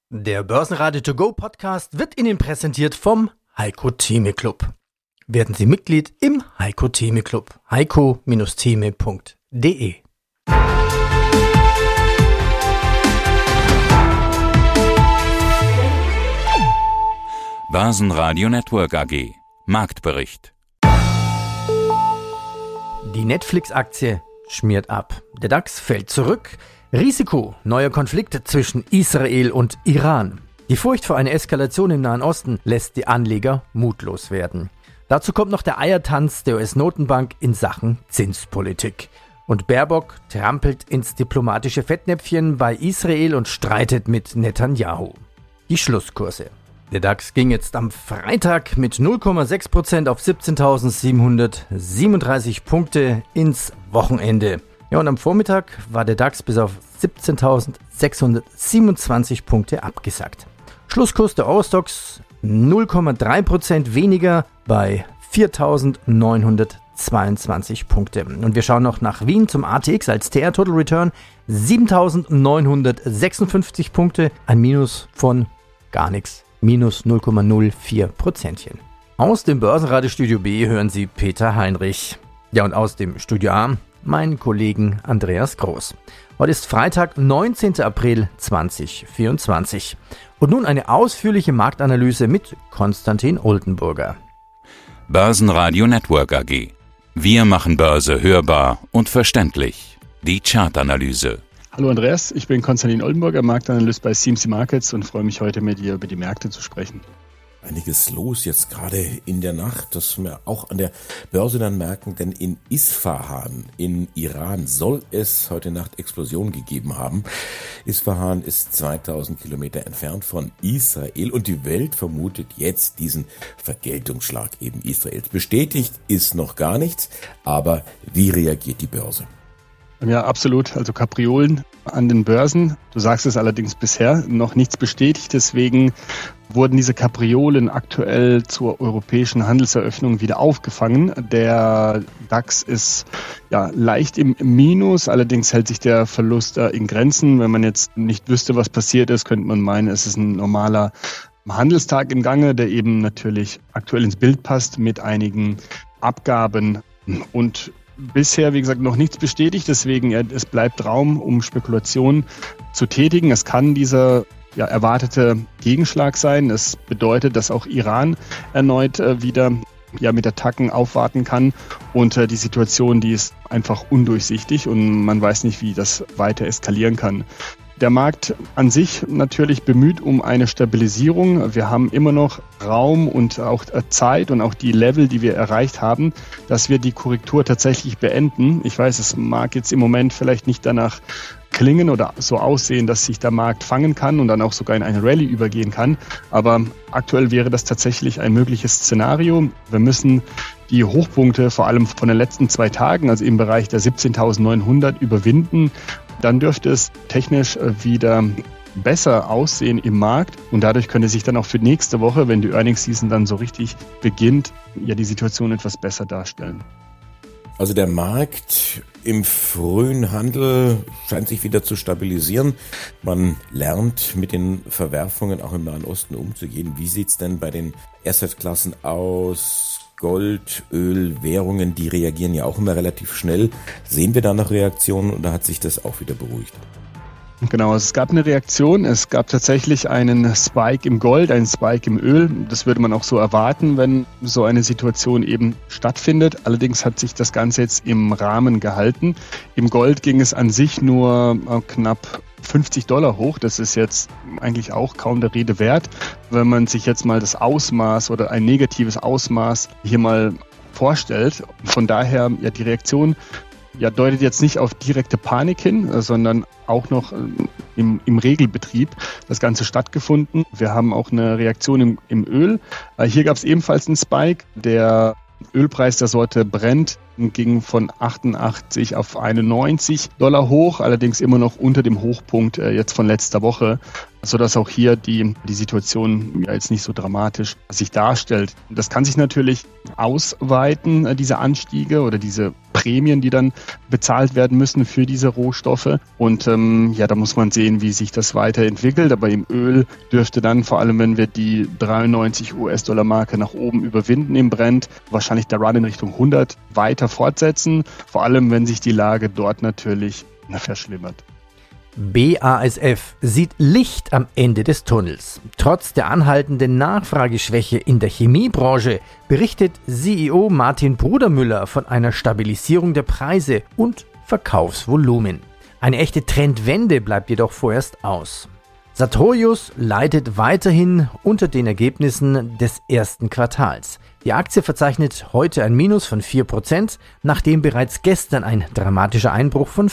Der Börsenradio To Go Podcast wird Ihnen präsentiert vom Heiko Theme Club. Werden Sie Mitglied im Heiko Theme Club. heiko-theme.de. Börsenradio Network AG. Marktbericht. Die Netflix-Aktie schmiert ab. Der DAX fällt zurück. Risiko, neuer Konflikt zwischen Israel und Iran. Die Furcht vor einer Eskalation im Nahen Osten lässt die Anleger mutlos werden. Dazu kommt noch der Eiertanz der US-Notenbank in Sachen Zinspolitik. Und Baerbock trampelt ins diplomatische Fettnäpfchen bei Israel und streitet mit Netanyahu. Die Schlusskurse. Der DAX ging jetzt am Freitag mit 0,6% auf 17.737 Punkte ins Wochenende. Ja, und am Vormittag war der DAX bis auf 17.627 Punkte abgesackt. Schlusskurs der Eurostoxx 0,3% weniger bei 4.922 Punkte. Und wir schauen noch nach Wien zum ATX als TR Total Return 7.956 Punkte, ein Minus von gar nichts, minus 0,04%. Aus dem Börsenradiostudio B hören Sie Peter Heinrich. Ja, und aus dem Studio A meinen Kollegen Andreas Groß. Heute ist Freitag, 19. April 2024. Und nun eine ausführliche Marktanalyse mit Konstantin Oldenburger. Börsenradio Network AG. Wir machen Börse hörbar und verständlich. Die Chartanalyse. Hallo Andreas, ich bin Konstantin Oldenburger, Marktanalyst bei CMC Markets und freue mich heute mit dir über die Märkte zu sprechen. Einiges los jetzt gerade in der Nacht, das wir auch an der Börse dann merken, denn in Isfahan in Iran soll es heute Nacht Explosionen gegeben haben. Isfahan ist 2000 Kilometer entfernt von Israel und die Welt vermutet jetzt diesen Vergeltungsschlag eben Israels. Bestätigt ist noch gar nichts, aber wie reagiert die Börse? Ja, absolut. Also Kapriolen an den Börsen. Du sagst es allerdings bisher noch nichts bestätigt. Deswegen wurden diese Kapriolen aktuell zur europäischen Handelseröffnung wieder aufgefangen. Der DAX ist ja leicht im Minus. Allerdings hält sich der Verlust in Grenzen. Wenn man jetzt nicht wüsste, was passiert ist, könnte man meinen, es ist ein normaler Handelstag im Gange, der eben natürlich aktuell ins Bild passt mit einigen Abgaben und bisher, wie gesagt, noch nichts bestätigt, deswegen es bleibt Raum, um Spekulationen zu tätigen. Es kann dieser erwartete Gegenschlag sein. Es bedeutet, dass auch Iran erneut wieder mit Attacken aufwarten kann und die Situation, die ist einfach undurchsichtig und man weiß nicht, wie das weiter eskalieren kann. Der Markt an sich natürlich bemüht um eine Stabilisierung. Wir haben immer noch Raum und auch Zeit und auch die Level, die wir erreicht haben, dass wir die Korrektur tatsächlich beenden. Ich weiß, es mag jetzt im Moment vielleicht nicht danach klingen oder so aussehen, dass sich der Markt fangen kann und dann auch sogar in eine Rallye übergehen kann. Aber aktuell wäre das tatsächlich ein mögliches Szenario. Wir müssen die Hochpunkte vor allem von den letzten 2 Tagen, also im Bereich der 17.900 überwinden. Dann dürfte es technisch wieder besser aussehen im Markt und dadurch könnte sich dann auch für nächste Woche, wenn die Earnings Season dann so richtig beginnt, die Situation etwas besser darstellen. Also der Markt im frühen Handel scheint sich wieder zu stabilisieren. Man lernt mit den Verwerfungen auch im Nahen Osten umzugehen. Wie sieht's denn bei den Assetklassen aus? Gold, Öl, Währungen, die reagieren ja auch immer relativ schnell. Sehen wir da noch Reaktionen oder hat sich das auch wieder beruhigt? Genau, es gab eine Reaktion. Es gab tatsächlich einen Spike im Gold, einen Spike im Öl. Das würde man auch so erwarten, wenn so eine Situation eben stattfindet. Allerdings hat sich das Ganze jetzt im Rahmen gehalten. Im Gold ging es an sich nur knapp $50 hoch. Das ist jetzt eigentlich auch kaum der Rede wert. Wenn man sich jetzt mal das Ausmaß oder ein negatives Ausmaß hier mal vorstellt. Von daher, die Reaktion deutet jetzt nicht auf direkte Panik hin, sondern auch noch im Regelbetrieb das Ganze stattgefunden. Wir haben auch eine Reaktion im Öl. Hier gab es ebenfalls einen Spike. Der Ölpreis der Sorte Brent ging von 88 auf $91 hoch, allerdings immer noch unter dem Hochpunkt jetzt von letzter Woche, sodass auch hier die Situation jetzt nicht so dramatisch sich darstellt. Das kann sich natürlich ausweiten, diese Anstiege oder diese Prämien, die dann bezahlt werden müssen für diese Rohstoffe. Und da muss man sehen, wie sich das weiterentwickelt. Aber im Öl dürfte dann, vor allem wenn wir die 93 US-Dollar-Marke nach oben überwinden im Brent, wahrscheinlich der Run in Richtung 100 weiter fortsetzen. Vor allem, wenn sich die Lage dort natürlich verschlimmert. BASF sieht Licht am Ende des Tunnels. Trotz der anhaltenden Nachfrageschwäche in der Chemiebranche berichtet CEO Martin Brudermüller von einer Stabilisierung der Preise und Verkaufsvolumen. Eine echte Trendwende bleibt jedoch vorerst aus. Sartorius leidet weiterhin unter den Ergebnissen des ersten Quartals. Die Aktie verzeichnet heute ein Minus von 4%, nachdem bereits gestern ein dramatischer Einbruch von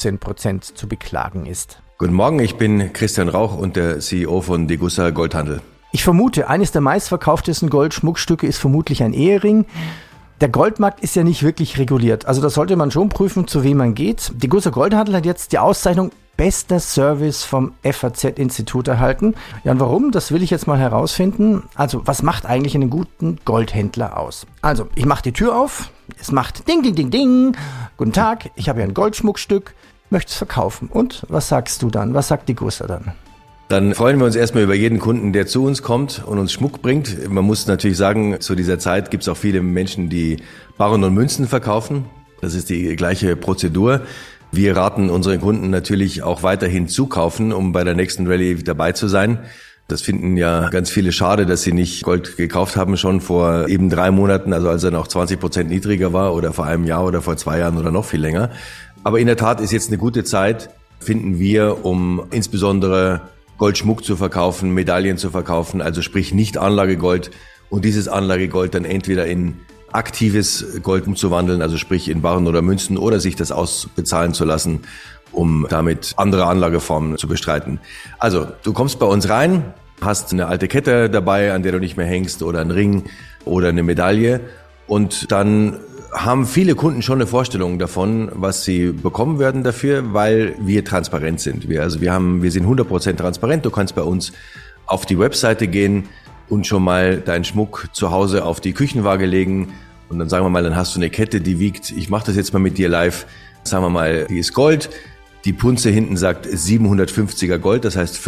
15% zu beklagen ist. Guten Morgen, ich bin Christian Rauch und der CEO von Degussa Goldhandel. Ich vermute, eines der meistverkauftesten Goldschmuckstücke ist vermutlich ein Ehering. Der Goldmarkt ist ja nicht wirklich reguliert, also da sollte man schon prüfen, zu wem man geht. Degussa Goldhandel hat jetzt die Auszeichnung Bester Service vom FAZ-Institut erhalten. Ja, und warum? Das will ich jetzt mal herausfinden. Also, was macht eigentlich einen guten Goldhändler aus? Also, ich mache die Tür auf, es macht Ding, Ding, Ding, Ding. Guten Tag, ich habe hier ein Goldschmuckstück, möchte es verkaufen. Und was sagst du dann? Was sagt Degussa dann? Dann freuen wir uns erstmal über jeden Kunden, der zu uns kommt und uns Schmuck bringt. Man muss natürlich sagen, zu dieser Zeit gibt es auch viele Menschen, die Barren und Münzen verkaufen. Das ist die gleiche Prozedur. Wir raten unseren Kunden natürlich auch weiterhin zukaufen, um bei der nächsten Rallye dabei zu sein. Das finden ja ganz viele schade, dass sie nicht Gold gekauft haben, schon vor eben 3 Monaten, also als er noch 20% niedriger war oder vor einem Jahr oder vor 2 Jahren oder noch viel länger. Aber in der Tat ist jetzt eine gute Zeit, finden wir, um insbesondere Goldschmuck zu verkaufen, Medaillen zu verkaufen, also sprich nicht Anlagegold und dieses Anlagegold dann entweder in aktives Gold umzuwandeln, also sprich in Barren oder Münzen oder sich das ausbezahlen zu lassen, um damit andere Anlageformen zu bestreiten. Also du kommst bei uns rein, hast eine alte Kette dabei, an der du nicht mehr hängst oder einen Ring oder eine Medaille und dann haben viele Kunden schon eine Vorstellung davon, was sie bekommen werden dafür, weil wir transparent sind. Wir sind 100% transparent. Du kannst bei uns auf die Webseite gehen und schon mal deinen Schmuck zu Hause auf die Küchenwaage legen und dann sagen wir mal, dann hast du eine Kette, die wiegt, ich mache das jetzt mal mit dir live, sagen wir mal, die ist Gold, die Punze hinten sagt 750er Gold, das heißt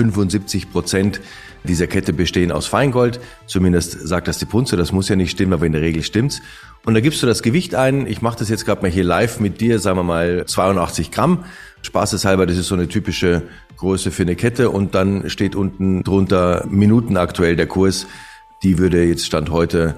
75% dieser Kette bestehen aus Feingold, zumindest sagt das die Punze, das muss ja nicht stimmen, aber in der Regel stimmt's. Und da gibst du das Gewicht ein, ich mache das jetzt gerade mal hier live mit dir, sagen wir mal 82 Gramm, spaßeshalber, das ist so eine typische Größe für eine Kette und dann steht unten drunter minutenaktuell der Kurs, die würde jetzt Stand heute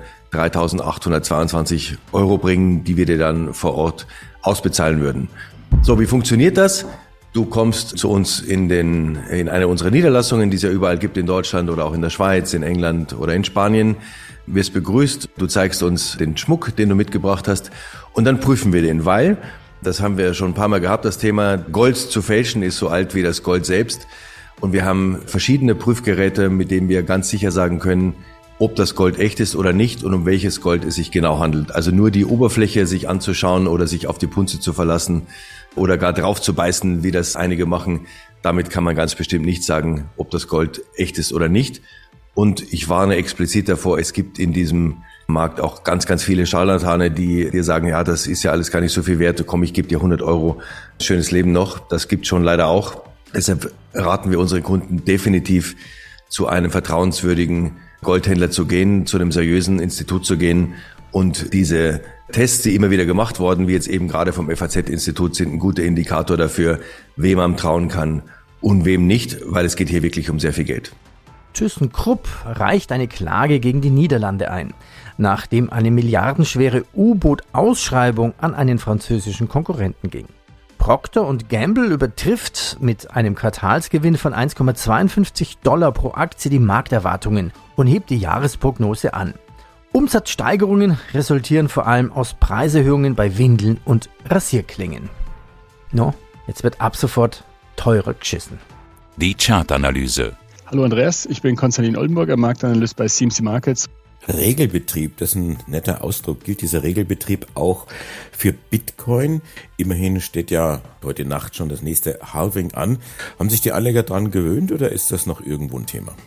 3.822 € bringen, die wir dir dann vor Ort ausbezahlen würden. So, wie funktioniert das? Du kommst zu uns in eine unserer Niederlassungen, die es ja überall gibt in Deutschland oder auch in der Schweiz, in England oder in Spanien. Wirst begrüßt, du zeigst uns den Schmuck, den du mitgebracht hast und dann prüfen wir den, weil, das haben wir schon ein paar Mal gehabt, das Thema Gold zu fälschen ist so alt wie das Gold selbst und wir haben verschiedene Prüfgeräte, mit denen wir ganz sicher sagen können, ob das Gold echt ist oder nicht und um welches Gold es sich genau handelt. Also nur die Oberfläche sich anzuschauen oder sich auf die Punze zu verlassen oder gar drauf zu beißen, wie das einige machen, damit kann man ganz bestimmt nicht sagen, ob das Gold echt ist oder nicht. Und ich warne explizit davor, es gibt in diesem Markt auch ganz, ganz viele Scharlatane, die dir sagen, ja, das ist ja alles gar nicht so viel wert, komm, ich gebe dir 100 €, schönes Leben noch. Das gibt schon leider auch. Deshalb raten wir unseren Kunden definitiv zu einem vertrauenswürdigen Goldhändler zu gehen, zu einem seriösen Institut zu gehen und diese Tests, die immer wieder gemacht worden, wie jetzt eben gerade vom FAZ-Institut, sind ein guter Indikator dafür, wem man trauen kann und wem nicht, weil es geht hier wirklich um sehr viel Geld. ThyssenKrupp reicht eine Klage gegen die Niederlande ein, nachdem eine milliardenschwere U-Boot-Ausschreibung an einen französischen Konkurrenten ging. Procter & Gamble übertrifft mit einem Quartalsgewinn von $1,52 pro Aktie die Markterwartungen und hebt die Jahresprognose an. Umsatzsteigerungen resultieren vor allem aus Preiserhöhungen bei Windeln und Rasierklingen. Jetzt wird ab sofort teurer geschissen. Die Chartanalyse. Hallo Andreas, ich bin Konstantin Oldenburger, Marktanalyst bei CMC Markets. Regelbetrieb, das ist ein netter Ausdruck. Gilt dieser Regelbetrieb auch für Bitcoin? Immerhin steht ja heute Nacht schon das nächste Halving an. Haben sich die Anleger dran gewöhnt oder ist das noch irgendwo ein Thema?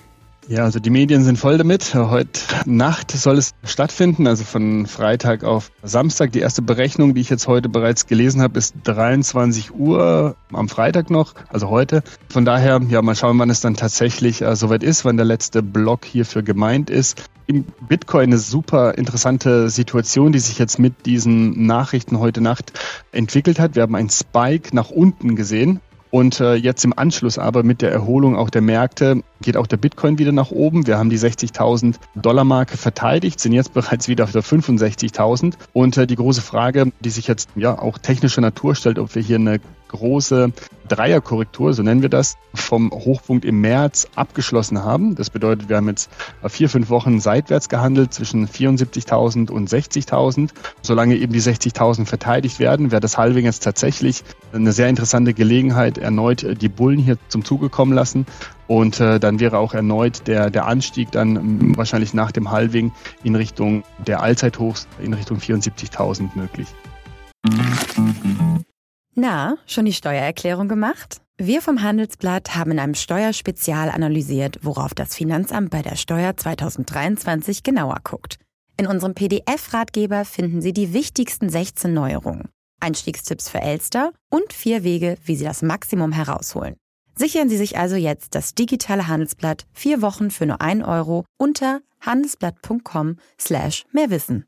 Ja, also die Medien sind voll damit. Heute Nacht soll es stattfinden, also von Freitag auf Samstag. Die erste Berechnung, die ich jetzt heute bereits gelesen habe, ist 23 Uhr am Freitag noch, also heute. Von daher, ja, mal schauen, wann es dann tatsächlich soweit ist, wann der letzte Block hierfür gemeint ist. Im Bitcoin eine super interessante Situation, die sich jetzt mit diesen Nachrichten heute Nacht entwickelt hat. Wir haben einen Spike nach unten gesehen. Und jetzt im Anschluss aber mit der Erholung auch der Märkte geht auch der Bitcoin wieder nach oben. Wir haben die 60.000 $ Marke verteidigt, sind jetzt bereits wieder auf der 65.000. Und die große Frage, die sich jetzt ja auch technischer Natur stellt, ob wir hier eine große Dreierkorrektur, so nennen wir das, vom Hochpunkt im März abgeschlossen haben. Das bedeutet, wir haben jetzt 4-5 Wochen seitwärts gehandelt zwischen 74.000 und 60.000. Solange eben die 60.000 verteidigt werden, wäre das Halving jetzt tatsächlich eine sehr interessante Gelegenheit, erneut die Bullen hier zum Zuge kommen lassen. Und dann wäre auch erneut der Anstieg dann wahrscheinlich nach dem Halving in Richtung der Allzeithochs, in Richtung 74.000 möglich. Na, schon die Steuererklärung gemacht? Wir vom Handelsblatt haben in einem Steuerspezial analysiert, worauf das Finanzamt bei der Steuer 2023 genauer guckt. In unserem PDF-Ratgeber finden Sie die wichtigsten 16 Neuerungen, Einstiegstipps für Elster und 4 Wege, wie Sie das Maximum herausholen. Sichern Sie sich also jetzt das digitale Handelsblatt 4 Wochen für nur 1 € unter handelsblatt.com/mehrwissen.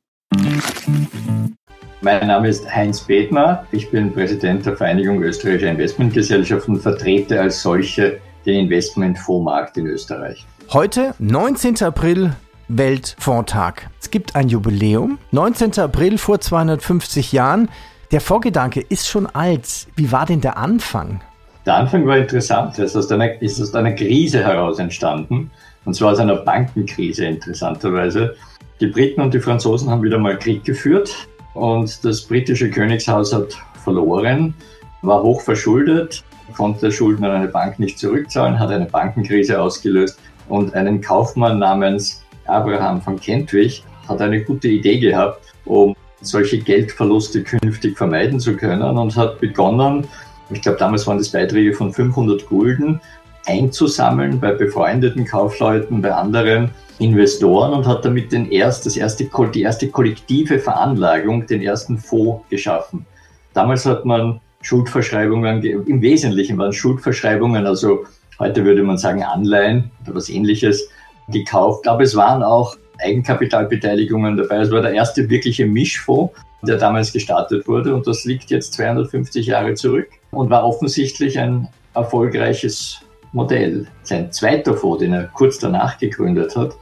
Mein Name ist Heinz Bethmer. Ich bin Präsident der Vereinigung Österreichischer Investmentgesellschaften und vertrete als solche den Investmentfondsmarkt in Österreich. Heute, 19. April, Weltfondstag. Es gibt ein Jubiläum. 19. April vor 250 Jahren. Der Vorgedanke ist schon alt. Wie war denn der Anfang? Der Anfang war interessant. Es ist aus einer Krise heraus entstanden. Und zwar aus einer Bankenkrise interessanterweise. Die Briten und die Franzosen haben wieder mal Krieg geführt. Und das britische Königshaus hat verloren, war hoch verschuldet, konnte Schulden an eine Bank nicht zurückzahlen, hat eine Bankenkrise ausgelöst. Und einen Kaufmann namens Abraham von Kentwich hat eine gute Idee gehabt, um solche Geldverluste künftig vermeiden zu können und hat begonnen, ich glaube damals waren das Beiträge von 500 Gulden, einzusammeln bei befreundeten Kaufleuten, bei anderen Investoren und hat damit die erste kollektive Veranlagung, den ersten Fonds geschaffen. Damals hat man Schuldverschreibungen, im Wesentlichen waren Schuldverschreibungen, also heute würde man sagen Anleihen oder was Ähnliches, gekauft. Aber es waren auch Eigenkapitalbeteiligungen dabei. Es war der erste wirkliche Mischfonds, der damals gestartet wurde und das liegt jetzt 250 Jahre zurück und war offensichtlich ein erfolgreiches Modell. Sein zweiter Fonds, den er kurz danach gegründet hat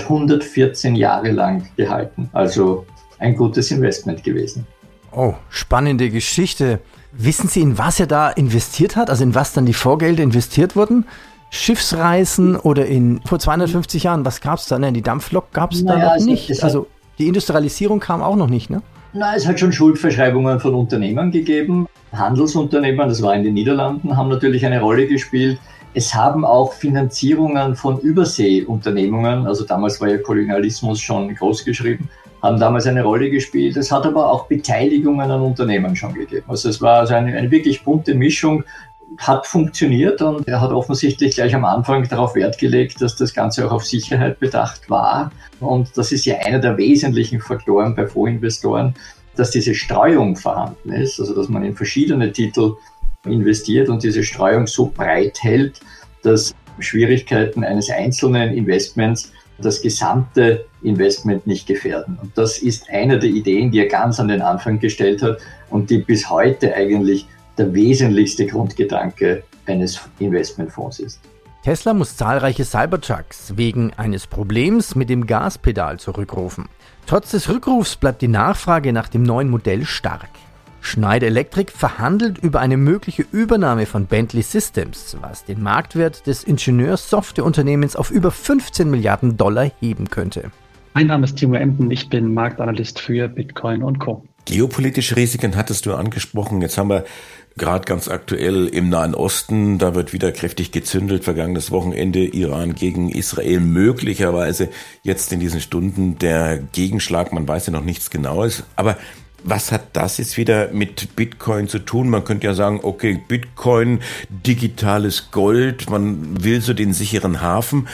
114 Jahre lang gehalten. Also ein gutes Investment gewesen. Oh, spannende Geschichte. Wissen Sie, in was er da investiert hat? Also in was dann die Vorgelder investiert wurden? Schiffsreisen oder vor 250 Jahren, was gab es da? Ne, die Dampflok gab es da noch nicht. Also die Industrialisierung kam auch noch nicht, ne? Na, es hat schon Schuldverschreibungen von Unternehmern gegeben. Handelsunternehmen, das war in den Niederlanden, haben natürlich eine Rolle gespielt. Es haben auch Finanzierungen von Überseeunternehmungen, also damals war ja Kolonialismus schon groß geschrieben, haben damals eine Rolle gespielt. Es hat aber auch Beteiligungen an Unternehmen schon gegeben. Also es war also eine wirklich bunte Mischung, hat funktioniert und er hat offensichtlich gleich am Anfang darauf Wert gelegt, dass das Ganze auch auf Sicherheit bedacht war. Und das ist ja einer der wesentlichen Faktoren bei Fondsinvestoren, dass diese Streuung vorhanden ist, also dass man in verschiedene Titel investiert und diese Streuung so breit hält, dass Schwierigkeiten eines einzelnen Investments das gesamte Investment nicht gefährden. Und das ist eine der Ideen, die er ganz an den Anfang gestellt hat und die bis heute eigentlich der wesentlichste Grundgedanke eines Investmentfonds ist. Tesla muss zahlreiche Cybertrucks wegen eines Problems mit dem Gaspedal zurückrufen. Trotz des Rückrufs bleibt die Nachfrage nach dem neuen Modell stark. Schneider Electric verhandelt über eine mögliche Übernahme von Bentley Systems, was den Marktwert des Ingenieurs-Softwareunternehmens auf über 15 Milliarden $ heben könnte. Mein Name ist Timo Emden, ich bin Marktanalyst für Bitcoin und Co. Geopolitische Risiken hattest du angesprochen. Jetzt haben wir gerade ganz aktuell im Nahen Osten, da wird wieder kräftig gezündelt. Vergangenes Wochenende Iran gegen Israel, möglicherweise jetzt in diesen Stunden der Gegenschlag. Man weiß ja noch nichts Genaues. Aber was hat das jetzt wieder mit Bitcoin zu tun? Man könnte ja sagen, okay, Bitcoin, digitales Gold, man will so den sicheren Hafen.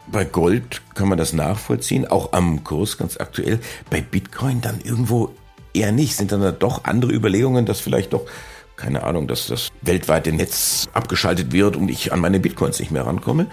Bei Gold kann man das nachvollziehen, auch am Kurs ganz aktuell. Bei Bitcoin dann irgendwo eher nicht. Sind dann da doch andere Überlegungen, dass vielleicht doch, keine Ahnung, dass das weltweite Netz abgeschaltet wird und ich an meine Bitcoins nicht mehr rankomme?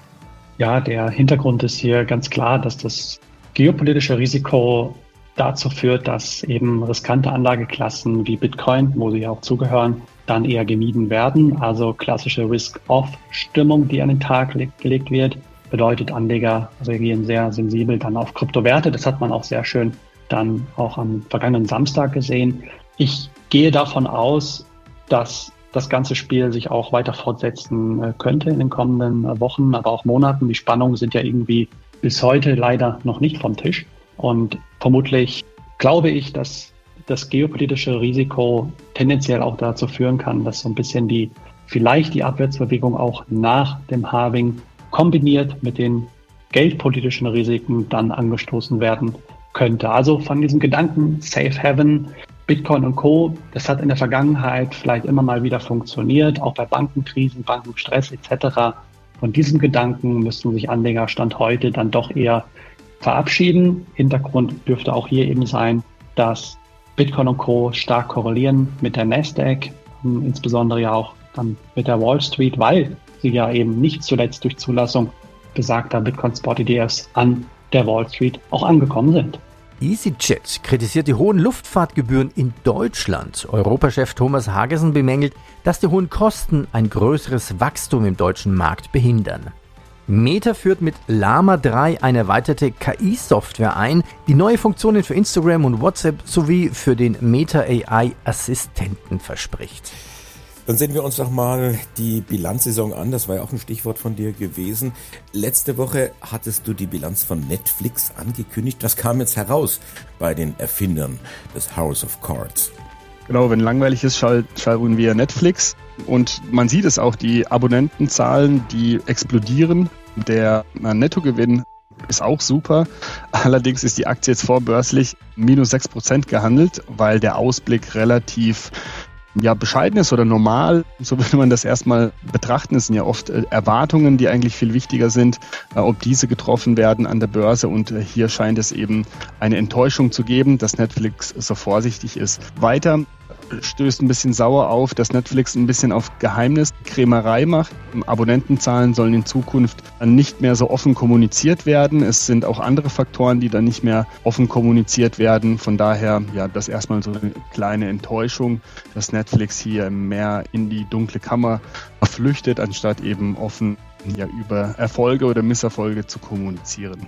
Ja, der Hintergrund ist hier ganz klar, dass das geopolitische Risiko dazu führt, dass eben riskante Anlageklassen wie Bitcoin, wo sie ja auch zugehören, dann eher gemieden werden. Also klassische Risk-Off-Stimmung, die an den Tag gelegt wird, bedeutet, Anleger reagieren sehr sensibel dann auf Kryptowerte. Das hat man auch sehr schön dann auch am vergangenen Samstag gesehen. Ich gehe davon aus, dass das ganze Spiel sich auch weiter fortsetzen könnte in den kommenden Wochen, aber auch Monaten. Die Spannungen sind ja irgendwie bis heute leider noch nicht vom Tisch. Und vermutlich glaube ich, dass das geopolitische Risiko tendenziell auch dazu führen kann, dass so ein bisschen vielleicht die Abwärtsbewegung auch nach dem Halving kombiniert mit den geldpolitischen Risiken dann angestoßen werden könnte. Also von diesem Gedanken Safe Haven, Bitcoin und Co., das hat in der Vergangenheit vielleicht immer mal wieder funktioniert, auch bei Bankenkrisen, Bankenstress etc. Von diesem Gedanken müssten sich Anleger Stand heute dann doch eher verabschieden. Hintergrund dürfte auch hier eben sein, dass Bitcoin und Co. stark korrelieren mit der Nasdaq, insbesondere ja auch dann mit der Wall Street, weil sie ja eben nicht zuletzt durch Zulassung besagter Bitcoin-Spot-ETFs an der Wall Street auch angekommen sind. EasyJet kritisiert die hohen Luftfahrtgebühren in Deutschland. Europachef Thomas Hagesen bemängelt, dass die hohen Kosten ein größeres Wachstum im deutschen Markt behindern. Meta führt mit Llama 3 eine erweiterte KI-Software ein, die neue Funktionen für Instagram und WhatsApp sowie für den Meta AI-Assistenten verspricht. Dann sehen wir uns doch mal die Bilanzsaison an. Das war ja auch ein Stichwort von dir gewesen. Letzte Woche hattest du die Bilanz von Netflix angekündigt. Was kam jetzt heraus bei den Erfindern des House of Cards? Genau, wenn langweilig ist, schauen wir Netflix. Und man sieht es auch, die Abonnentenzahlen, die explodieren. Der Nettogewinn ist auch super. Allerdings ist die Aktie jetzt vorbörslich minus 6% gehandelt, weil der Ausblick relativ bescheiden ist oder normal. So würde man das erstmal betrachten. Es sind ja oft Erwartungen, die eigentlich viel wichtiger sind, ob diese getroffen werden an der Börse. Und hier scheint es eben eine Enttäuschung zu geben, dass Netflix so vorsichtig ist. Weiter stößt ein bisschen sauer auf, dass Netflix ein bisschen auf Geheimniskrämerei macht. Abonnentenzahlen sollen in Zukunft nicht mehr so offen kommuniziert werden. Es sind auch andere Faktoren, die dann nicht mehr offen kommuniziert werden. Von daher, das erstmal so eine kleine Enttäuschung, dass Netflix hier mehr in die dunkle Kammer flüchtet, anstatt eben offen über Erfolge oder Misserfolge zu kommunizieren.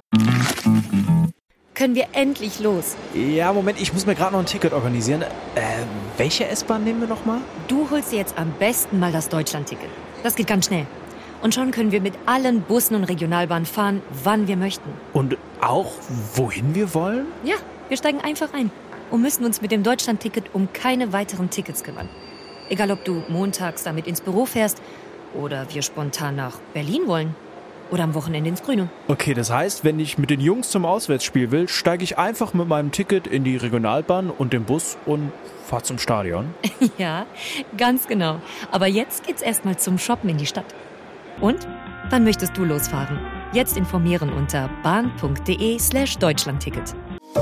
Können wir endlich los? Ja, Moment, ich muss mir gerade noch ein Ticket organisieren. Welche S-Bahn nehmen wir nochmal? Du holst dir jetzt am besten mal das Deutschland-Ticket. Das geht ganz schnell. Und schon können wir mit allen Bussen und Regionalbahnen fahren, wann wir möchten. Und auch, wohin wir wollen? Ja, wir steigen einfach ein und müssen uns mit dem Deutschland-Ticket um keine weiteren Tickets kümmern. Egal, ob du montags damit ins Büro fährst oder wir spontan nach Berlin wollen. Oder am Wochenende ins Grüne. Okay, das heißt, wenn ich mit den Jungs zum Auswärtsspiel will, steige ich einfach mit meinem Ticket in die Regionalbahn und den Bus und fahre zum Stadion? Ja, ganz genau. Aber jetzt geht's erstmal zum Shoppen in die Stadt. Und? Wann möchtest du losfahren? Jetzt informieren unter bahn.de/Deutschlandticket.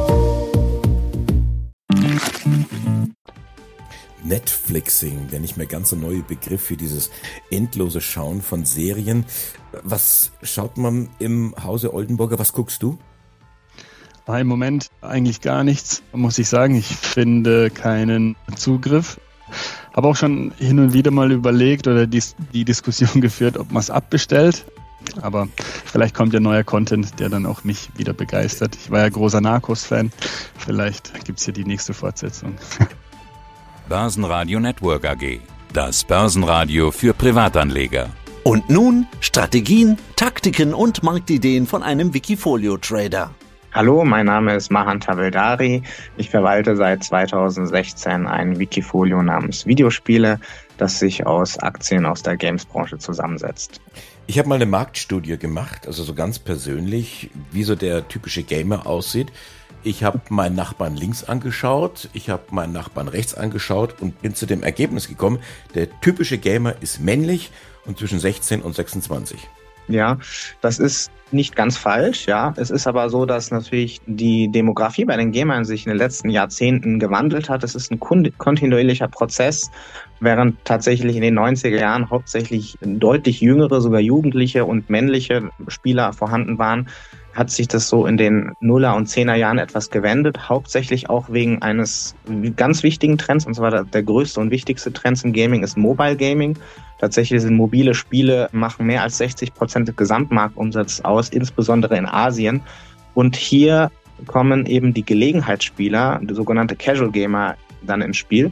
Netflixing, der nicht mehr ganz so neue Begriff für dieses endlose Schauen von Serien. Was schaut man im Hause Oldenburger? Was guckst du? Im Moment eigentlich gar nichts, muss ich sagen. Ich finde keinen Zugriff. Habe auch schon hin und wieder mal überlegt oder die Diskussion geführt, ob man es abbestellt. Aber vielleicht kommt ja neuer Content, der dann auch mich wieder begeistert. Ich war ja großer Narcos-Fan. Vielleicht gibt es hier die nächste Fortsetzung. Börsenradio Network AG. Das Börsenradio für Privatanleger. Und nun Strategien, Taktiken und Marktideen von einem Wikifolio-Trader. Hallo, mein Name ist Mahan Taveldari. Ich verwalte seit 2016 ein Wikifolio namens Videospiele, das sich aus Aktien aus der Games-Branche zusammensetzt. Ich habe mal eine Marktstudie gemacht, also so ganz persönlich, wie so der typische Gamer aussieht. Ich habe meinen Nachbarn links angeschaut, ich habe meinen Nachbarn rechts angeschaut und bin zu dem Ergebnis gekommen, der typische Gamer ist männlich und zwischen 16 und 26. Ja, das ist nicht ganz falsch, ja. Es ist aber so, dass natürlich die Demografie bei den Gamern sich in den letzten Jahrzehnten gewandelt hat. Es ist ein kontinuierlicher Prozess, während tatsächlich in den 90er Jahren hauptsächlich deutlich jüngere, sogar jugendliche und männliche Spieler vorhanden waren, hat sich das so in den Nuller- und 10er Jahren etwas gewendet, hauptsächlich auch wegen eines ganz wichtigen Trends, und zwar der größte und wichtigste Trend im Gaming ist Mobile Gaming. Tatsächlich sind mobile Spiele, machen mehr als 60% des Gesamtmarktumsatzes aus, insbesondere in Asien. Und hier kommen eben die Gelegenheitsspieler, die sogenannte Casual Gamer, dann ins Spiel,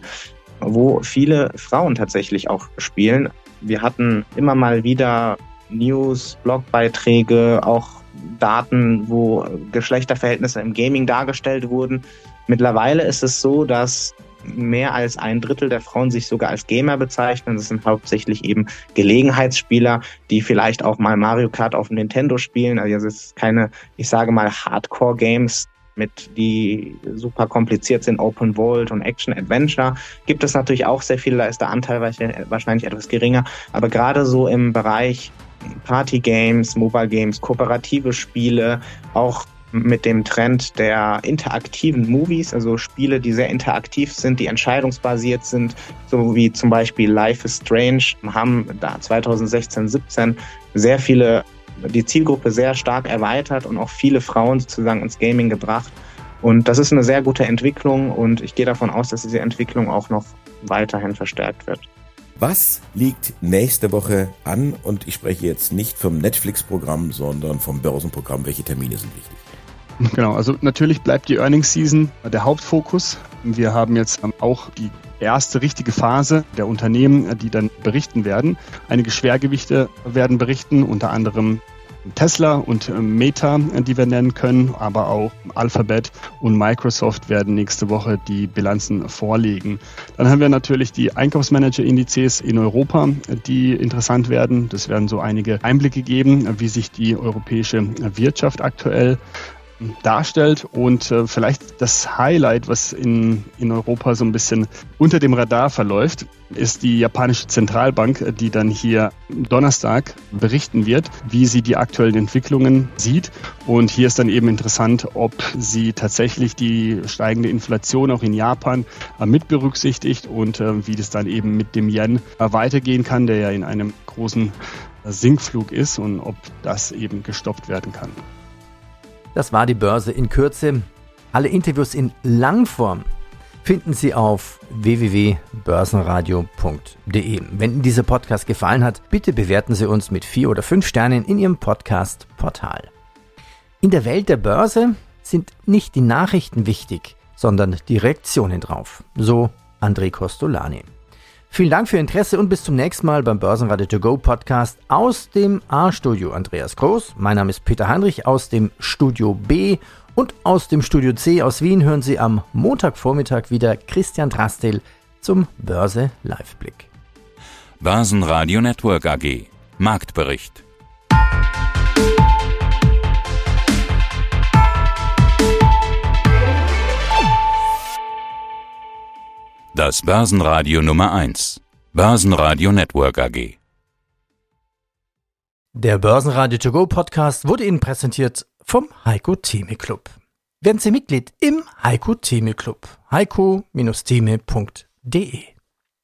wo viele Frauen tatsächlich auch spielen. Wir hatten immer mal wieder News, Blogbeiträge, auch Daten, wo Geschlechterverhältnisse im Gaming dargestellt wurden. Mittlerweile ist es so, dass mehr als 1/3 der Frauen sich sogar als Gamer bezeichnen. Das sind hauptsächlich eben Gelegenheitsspieler, die vielleicht auch mal Mario Kart auf dem Nintendo spielen. Also es ist keine, ich sage mal, Hardcore-Games, die super kompliziert sind, Open World und Action-Adventure. Gibt es natürlich auch sehr viele, da ist der Anteil wahrscheinlich etwas geringer. Aber gerade so im Bereich Party-Games, Mobile-Games, kooperative Spiele, auch mit dem Trend der interaktiven Movies, also Spiele, die sehr interaktiv sind, die entscheidungsbasiert sind, so wie zum Beispiel Life is Strange, haben da 2016, 17 sehr viele, die Zielgruppe sehr stark erweitert und auch viele Frauen sozusagen ins Gaming gebracht. Und das ist eine sehr gute Entwicklung und ich gehe davon aus, dass diese Entwicklung auch noch weiterhin verstärkt wird. Was liegt nächste Woche an? Und ich spreche jetzt nicht vom Netflix-Programm, sondern vom Börsenprogramm. Welche Termine sind wichtig? Genau, also natürlich bleibt die Earnings Season der Hauptfokus. Wir haben jetzt auch die erste richtige Phase der Unternehmen, die dann berichten werden. Einige Schwergewichte werden berichten, unter anderem Tesla und Meta, die wir nennen können, aber auch Alphabet und Microsoft werden nächste Woche die Bilanzen vorlegen. Dann haben wir natürlich die Einkaufsmanager-Indizes in Europa, die interessant werden. Das werden so einige Einblicke geben, wie sich die europäische Wirtschaft aktuell darstellt und vielleicht das Highlight, was in Europa so ein bisschen unter dem Radar verläuft, ist die japanische Zentralbank, die dann hier Donnerstag berichten wird, wie sie die aktuellen Entwicklungen sieht. Und hier ist dann eben interessant, ob sie tatsächlich die steigende Inflation auch in Japan mit berücksichtigt und wie das dann eben mit dem Yen weitergehen kann, der ja in einem großen Sinkflug ist und ob das eben gestoppt werden kann. Das war die Börse in Kürze. Alle Interviews in Langform finden Sie auf www.börsenradio.de. Wenn Ihnen dieser Podcast gefallen hat, bitte bewerten Sie uns mit 4 oder 5 Sternen in Ihrem Podcast-Portal. In der Welt der Börse sind nicht die Nachrichten wichtig, sondern die Reaktionen drauf. So André Costolani. Vielen Dank für Ihr Interesse und bis zum nächsten Mal beim Börsenradio To Go Podcast aus dem A-Studio. Andreas Groß, mein Name ist Peter Heinrich aus dem Studio B und aus dem Studio C aus Wien hören Sie am Montagvormittag wieder Christian Drastil zum Börse Live-Blick. Börsenradio Network AG Marktbericht. Das Börsenradio Nummer 1. Börsenradio Network AG. Der Börsenradio To Go Podcast wurde Ihnen präsentiert vom Heiko Theme Club. Werden Sie Mitglied im Heiko Theme Club. heiko-theme.de